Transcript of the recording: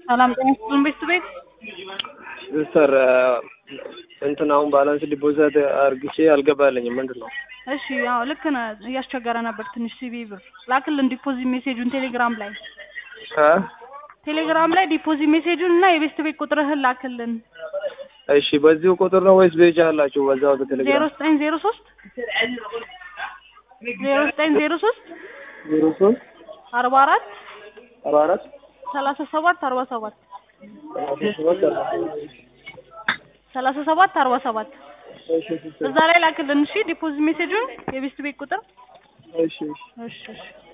ሰላም ጤና ይስጥልን ቤት ሲስተር እንትን አሁን ባላንስ ዲፖዚት አርግቼ አልገባልኝም ምንድነው? እሺ ያው ልክ ነህ እያስቸገረ ነበር ትንሽ ሲቢ ብር ላክልን ዲፖዚት ሜሴጁን ቴሌግራም ላይ ዲፖዚት ሜሴጁን እና የቤስት ቤት ቁጥርህን ላክልን። እሺ በዚሁ ቁጥር ነው ወይስ ቤጅ አላችሁ በዛው በቴሌግራም? 0903 44 37 47 እዛ ላይ ላክልን። እሺ ዲፖዚት ሜሴጁን የቤስት ቤት ቁጥር። እሺ እሺ